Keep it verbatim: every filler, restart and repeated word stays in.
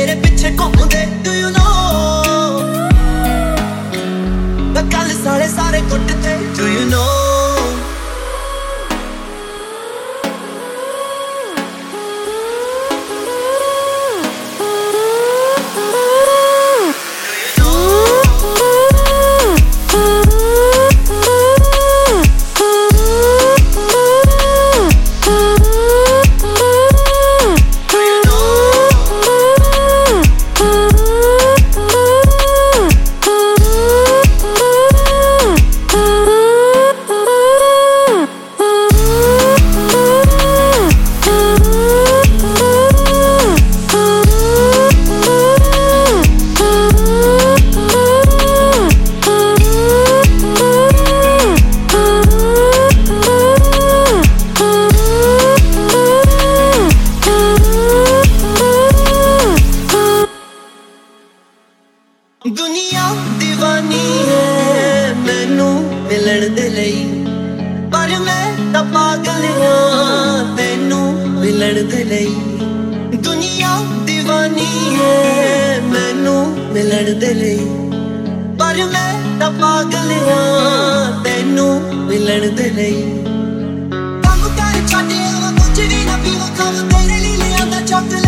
तेरे पीछे घूमदे do you know मैं कल सारे सारे कुटते do you know दुनिया दीवानी है मैनू मिलन दे लई पर मैं तां पागल हां तैनू मिलन दे लई दुनिया दीवानी है मैनू मिलन दे लई पर मैं तां पागल हां तैनू मिलन दे लई काम कर छड्ड आवां कुछ भी ना पीवां खावां तेरे लिए लिआंदा चॉकलेट